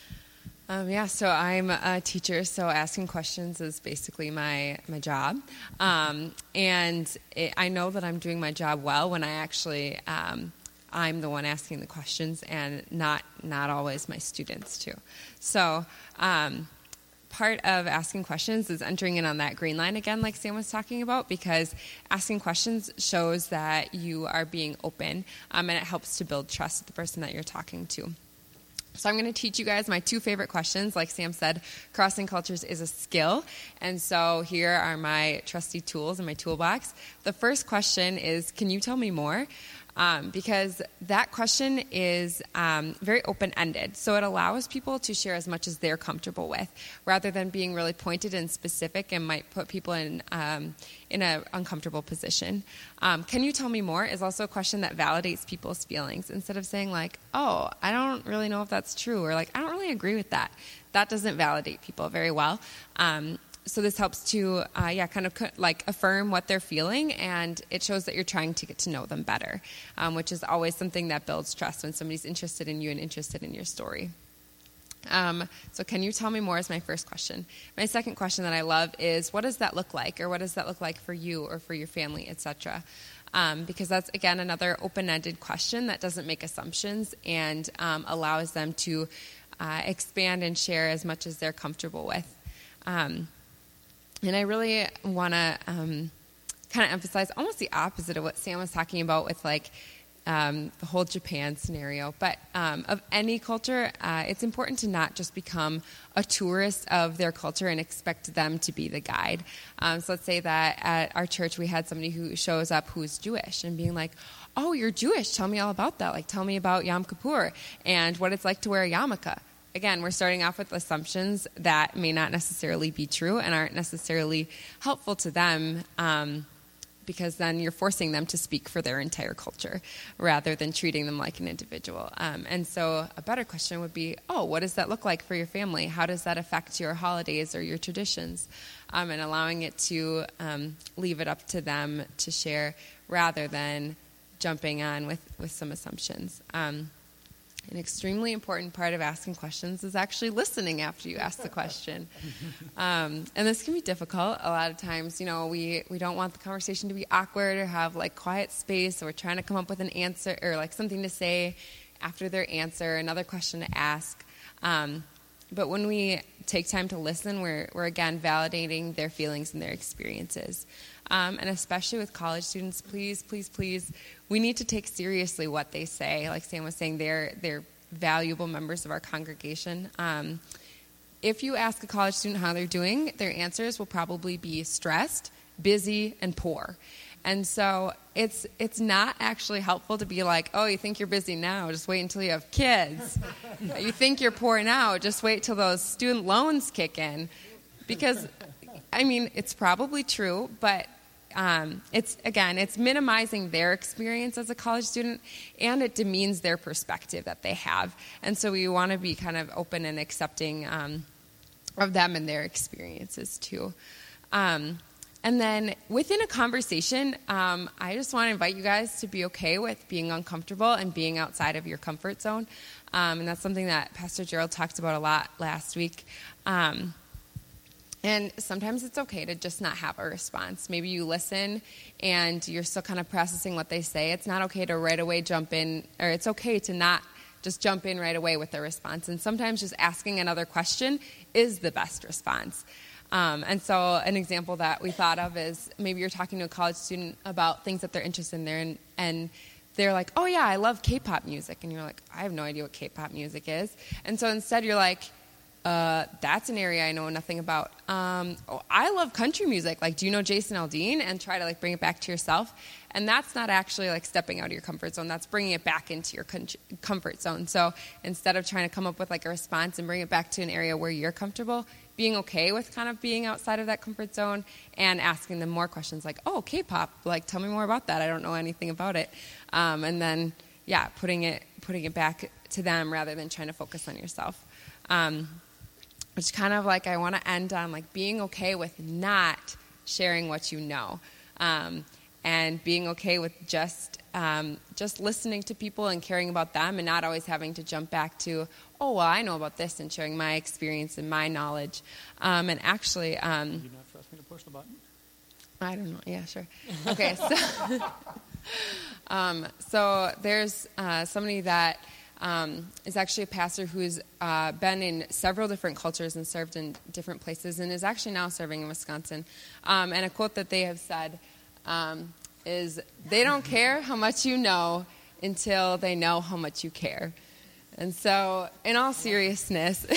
Um, yeah, so I'm a teacher, so asking questions is basically my, my job. Um, and it, I know that I'm doing my job well when I actually, um, I'm the one asking the questions and not not always my students too. So um, part of asking questions is entering in on that green line again, like Sam was talking about, because asking questions shows that you are being open, um, and it helps to build trust with the person that you're talking to. So I'm going to teach you guys my two favorite questions. Like Sam said, crossing cultures is a skill. And so here are my trusty tools in my toolbox. The first question is, can you tell me more? Um, because that question is um, very open-ended. So it allows people to share as much as they're comfortable with, rather than being really pointed and specific and might put people in um, in an uncomfortable position. Um, can you tell me more is also a question that validates people's feelings. Instead of saying like, oh, I don't really know if that's true, or like, I don't really agree with that. That doesn't validate people very well. Um, So this helps to, uh, yeah, kind of co- like affirm what they're feeling, and it shows that you're trying to get to know them better, um, which is always something that builds trust when somebody's interested in you and interested in your story. Um, so can you tell me more is my first question. My second question that I love is, what does that look like, or what does that look like for you or for your family, et cetera? Um, because that's, again, another open-ended question that doesn't make assumptions and um, allows them to uh, expand and share as much as they're comfortable with. Um, And I really want to um, kind of emphasize almost the opposite of what Sam was talking about with like um, the whole Japan scenario. But um, of any culture, uh, it's important to not just become a tourist of their culture and expect them to be the guide. Um, so let's say that at our church we had somebody who shows up who's Jewish and being like, oh, you're Jewish. Tell me all about that. Like, tell me about Yom Kippur and what it's like to wear a yarmulke. again, we're starting off with assumptions that may not necessarily be true and aren't necessarily helpful to them, um, because then you're forcing them to speak for their entire culture rather than treating them like an individual. Um, and so a better question would be, oh, what does that look like for your family? How does that affect your holidays or your traditions? Um, and allowing it to um, leave it up to them to share rather than jumping on with, with some assumptions. Um, An extremely important part of asking questions is actually listening after you ask the question. Um, and this can be difficult. A lot of times, you know, we, we don't want the conversation to be awkward or have, like, quiet space, so we're trying to come up with an answer or, like, something to say after their answer, another question to ask. Um, but when we take time to listen, we're, we're again, validating their feelings and their experiences. Um, and especially with college students, please, please, please, we need to take seriously what they say. Like Sam was saying, they're, they're valuable members of our congregation. Um, if you ask a college student how they're doing, their answers will probably be stressed, busy, and poor. And so it's it's not actually helpful to be like, oh, you think you're busy now, just wait until you have kids. You think you're poor now, just wait till those student loans kick in. Because, I mean, it's probably true, but um, it's, again, it's minimizing their experience as a college student, and it demeans their perspective that they have. And so we want to be kind of open and accepting um, of them and their experiences, too. Um, and then within a conversation, um, I just want to invite you guys to be okay with being uncomfortable and being outside of your comfort zone. Um, and that's something that Pastor Gerald talked about a lot last week. Um And sometimes it's okay to just not have a response. Maybe you listen and you're still kind of processing what they say. It's not okay to right away jump in, or it's okay to not just jump in right away with a response. And sometimes just asking another question is the best response. Um, and so an example that we thought of is maybe you're talking to a college student about things that they're interested in there, and, and they're like, oh yeah, I love K-pop music. And you're like, I have no idea what K-pop music is. And so instead you're like, Uh, that's an area I know nothing about. Um, oh, I love country music. Like, do you know Jason Aldean? And try to, like, bring it back to yourself. And that's not actually, like, stepping out of your comfort zone. That's bringing it back into your con- comfort zone. So instead of trying to come up with, like, a response and bring it back to an area where you're comfortable, being okay with kind of being outside of that comfort zone and asking them more questions like, oh, K-pop, like, tell me more about that. I don't know anything about it. Um, and then, yeah, putting it putting it back to them rather than trying to focus on yourself. Um Which kind of like I want to end on like being okay with not sharing what you know, um, and being okay with just um, just listening to people and caring about them, and not always having to jump back to, oh well, I know about this, and sharing my experience and my knowledge. Um, and actually, um, you not trust me to push the button? I don't know. Yeah, sure. Okay, so um, so there's uh, somebody that. Um, is actually a pastor who's uh, been in several different cultures and served in different places, and is actually now serving in Wisconsin. Um, and a quote that they have said um, is, they don't care how much you know until they know how much you care. And so, in all seriousness,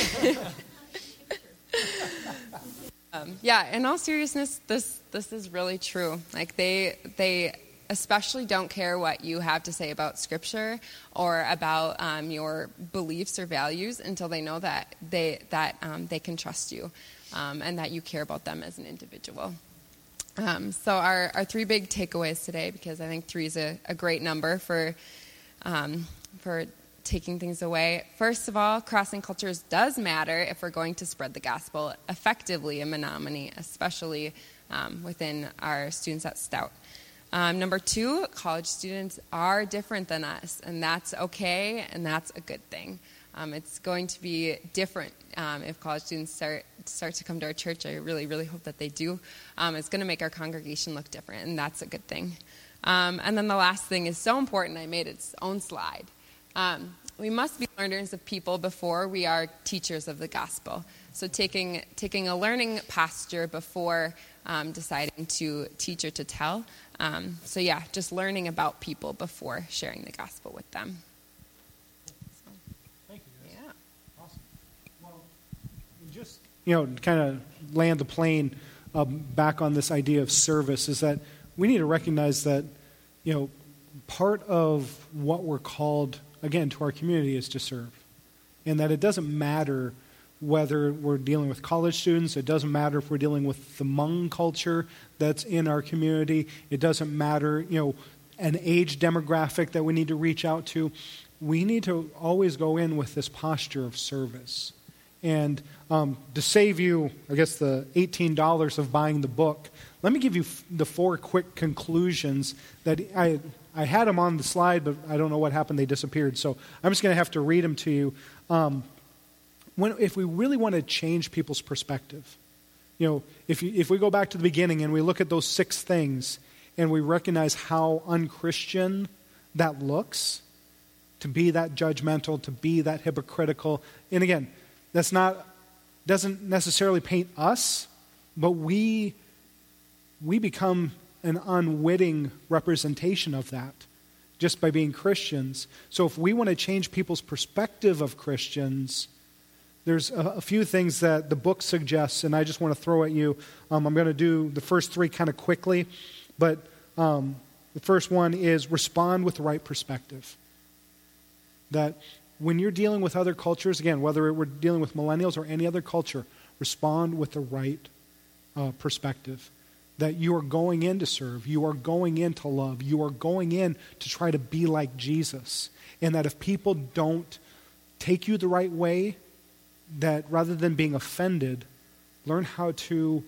um, yeah, in all seriousness, this this is really true. Like they they. especially don't care what you have to say about Scripture or about um, your beliefs or values until they know that they that um, they can trust you um, and that you care about them as an individual. Um, so our, our three big takeaways today, because I think three is a, a great number for um, for taking things away. First of all, crossing cultures does matter if we're going to spread the gospel effectively in Menominee, especially um, within our students at Stout. Um, number two, college students are different than us, and that's okay, and that's a good thing. Um, it's going to be different um, if college students start start to come to our church. I really, really hope that they do. Um, it's going to make our congregation look different, and that's a good thing. Um, and then the last thing is so important, I made its own slide. Um, we must be learners of people before we are teachers of the gospel. So taking taking a learning posture before um, deciding to teach or to tell. Um, so yeah, just learning about people before sharing the gospel with them. So, Thank you, guys. Yeah. Awesome. Well, just, you know, kind of land the plane um, back on this idea of service is that we need to recognize that, you know, part of what we're called, again, to our community is to serve. and that it doesn't matter whether we're dealing with college students, it doesn't matter if we're dealing with the Hmong culture that's in our community, it doesn't matter, you know, an age demographic that we need to reach out to. We need to always go in with this posture of service. And um, to save you, I guess, the eighteen dollars of buying the book, let me give you f- the four quick conclusions that I I had them on the slide, but I don't know what happened. They disappeared. So I'm just going to have to read them to you. Um, when, if we really want to change people's perspective, you know, if you, if we go back to the beginning and we look at those six things and we recognize how unchristian that looks, to be that judgmental, to be that hypocritical, and again, that's not doesn't necessarily paint us, but we we become an unwitting representation of that just by being Christians. So if we want to change people's perspective of Christians, there's a, a few things that the book suggests, and I just want to throw at you. Um, I'm going to do the first three kind of quickly, but um, the first one is respond with the right perspective. That when you're dealing with other cultures, again, whether we're dealing with millennials or any other culture, respond with the right uh, perspective. That you are going in to serve, you are going in to love, you are going in to try to be like Jesus. And that if people don't take you the right way, that rather than being offended, learn how to,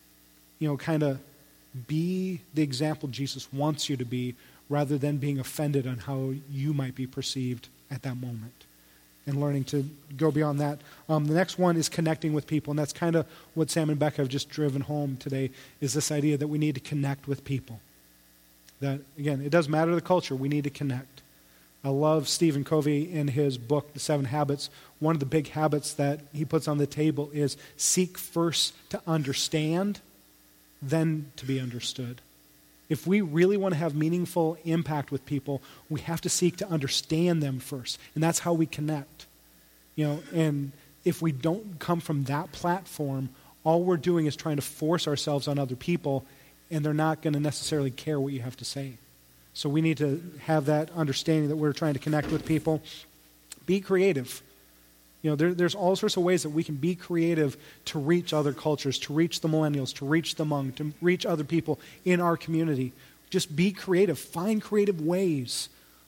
you know, kind of be the example Jesus wants you to be, rather than being offended on how you might be perceived at that moment, and learning to go beyond that. Um, the next one is connecting with people, and that's kind of what Sam and Becca have just driven home today, is this idea that we need to connect with people. That, again, it doesn't matter the culture, we need to connect. I love Stephen Covey in his book, The Seven Habits. One of the big habits that he puts on the table is seek first to understand, then to be understood. If we really want to have meaningful impact with people, we have to seek to understand them first. And that's how we connect. You know, and if we don't come from that platform, all we're doing is trying to force ourselves on other people, and they're not going to necessarily care what you have to say. So we need to have that understanding that we're trying to connect with people. Be creative. You know, there, there's all sorts of ways that we can be creative to reach other cultures, to reach the millennials, to reach the Hmong, to reach other people in our community. Just be creative. Find creative ways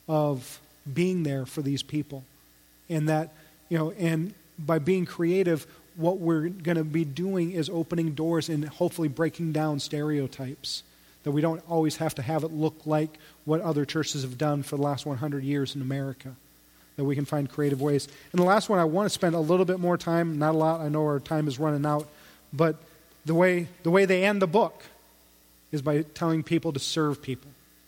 of being there for these people. And that, you know, and by being creative, what we're going to be doing is opening doors and hopefully breaking down stereotypes. That we don't always have to have it look like what other churches have done for the last one hundred years in America. That we can find creative ways. And the last one, I want to spend a little bit more time, not a lot, I know our time is running out, but the way the way they end the book is by telling people to serve people.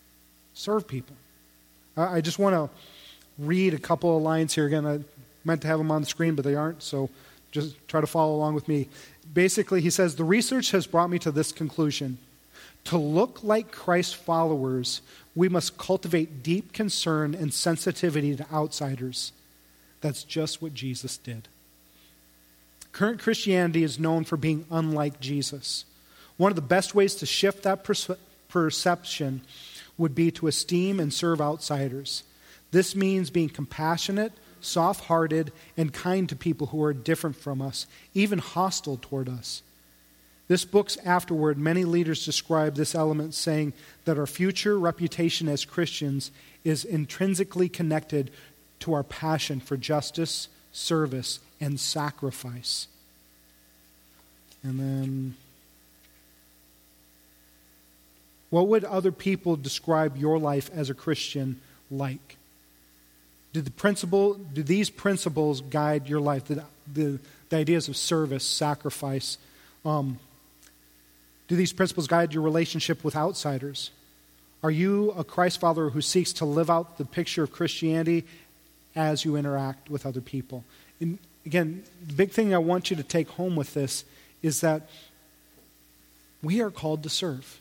Serve people. I, I just want to read a couple of lines here. Again, I meant to have them on the screen, but they aren't, so just try to follow along with me. Basically, he says, the research has brought me to this conclusion. To look like Christ's followers, we must cultivate deep concern and sensitivity to outsiders. That's just what Jesus did. Current Christianity is known for being unlike Jesus. One of the best ways to shift that perce- perception would be to esteem and serve outsiders. This means being compassionate, soft-hearted, and kind to people who are different from us, even hostile toward us. This book's afterword, many leaders describe this element saying that our future reputation as Christians is intrinsically connected to our passion for justice, service, and sacrifice. And then, what would other people describe your life as a Christian like? Do the principle, do these principles guide your life? The, the, the ideas of service, sacrifice, um, do these principles guide your relationship with outsiders? Are you a Christ follower who seeks to live out the picture of Christianity as you interact with other people? And again, the big thing I want you to take home with this is that we are called to serve.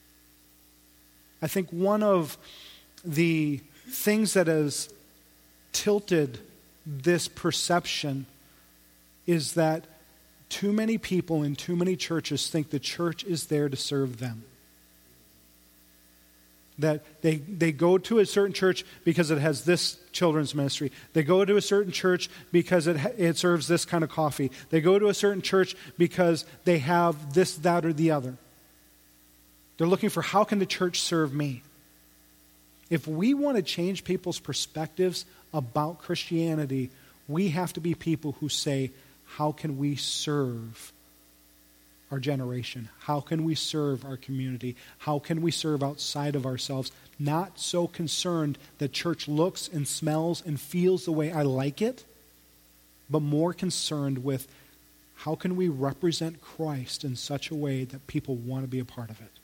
I think one of the things that has tilted this perception is that too many people in too many churches think the church is there to serve them. That they, they go to a certain church because it has this children's ministry. They go to a certain church because it, it serves this kind of coffee. They go to a certain church because they have this, that, or the other. They're looking for, how can the church serve me? If we want to change people's perspectives about Christianity, we have to be people who say, how can we serve our generation? How can we serve our community? How can we serve outside of ourselves? Not so concerned that church looks and smells and feels the way I like it, but more concerned with, how can we represent Christ in such a way that people want to be a part of it?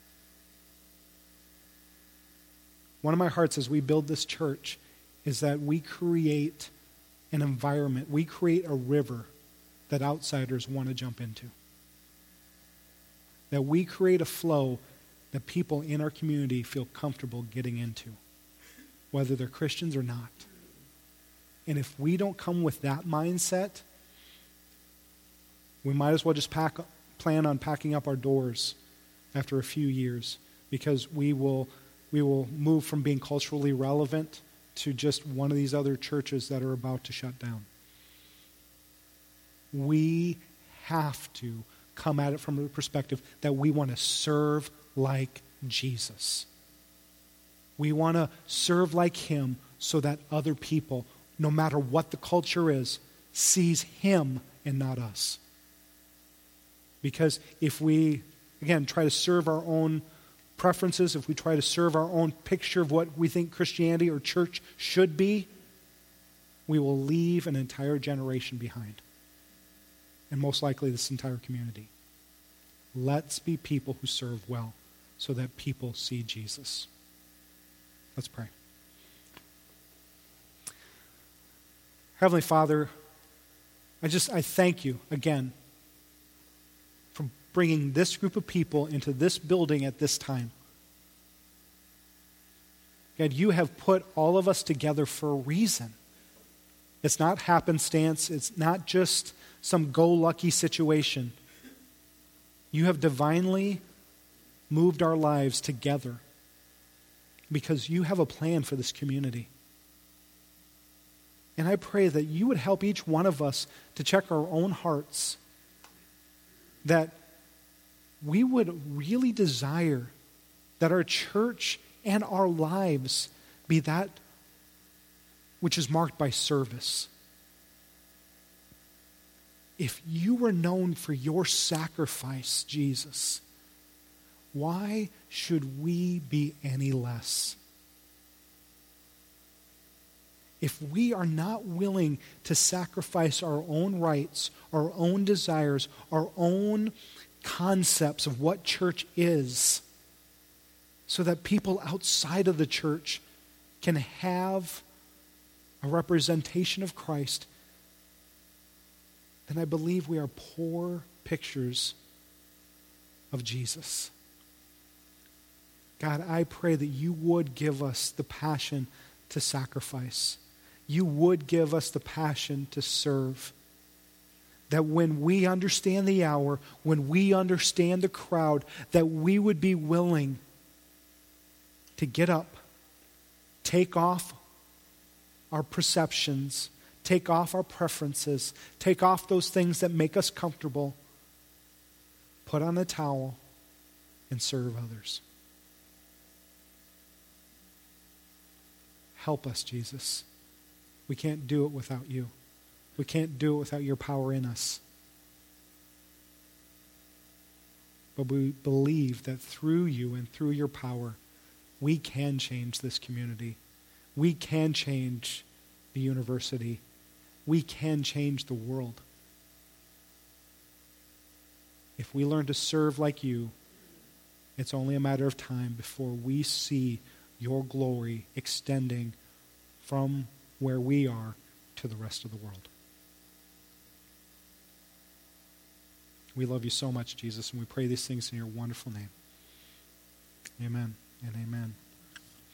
One of my hearts as we build this church is that we create an environment, we create a river that outsiders want to jump into. That we create a flow that people in our community feel comfortable getting into, whether they're Christians or not. And if we don't come with that mindset, we might as well just pack, plan on packing up our doors after a few years, because we will we will move from being culturally relevant to just one of these other churches that are about to shut down. We have to come at it from the perspective that we want to serve like Jesus. We want to serve like him so that other people, no matter what the culture is, sees him and not us. Because if we, again, try to serve our own preferences, if we try to serve our own picture of what we think Christianity or church should be, we will leave an entire generation behind. And most likely this entire community. Let's be people who serve well so that people see Jesus. Let's pray. Heavenly Father, I just, I thank you again for bringing this group of people into this building at this time. God, you have put all of us together for a reason. It's not happenstance. It's not just some go-lucky situation. You have divinely moved our lives together because you have a plan for this community. And I pray that you would help each one of us to check our own hearts, that we would really desire that our church and our lives be that which is marked by service. If you were known for your sacrifice, Jesus, why should we be any less? If we are not willing to sacrifice our own rights, our own desires, our own concepts of what church is, so that people outside of the church can have a representation of Christ, then I believe we are poor pictures of Jesus. God, I pray that you would give us the passion to sacrifice. You would give us the passion to serve. That when we understand the hour, when we understand the crowd, that we would be willing to get up, take off our perceptions, take off our preferences, take off those things that make us comfortable, put on a towel, and serve others. Help us, Jesus. We can't do it without you. We can't do it without your power in us. But we believe that through you and through your power, we can change this community. We can change the university. We can change the world. If we learn to serve like you, it's only a matter of time before we see your glory extending from where we are to the rest of the world. We love you so much, Jesus, and we pray these things in your wonderful name. Amen and amen.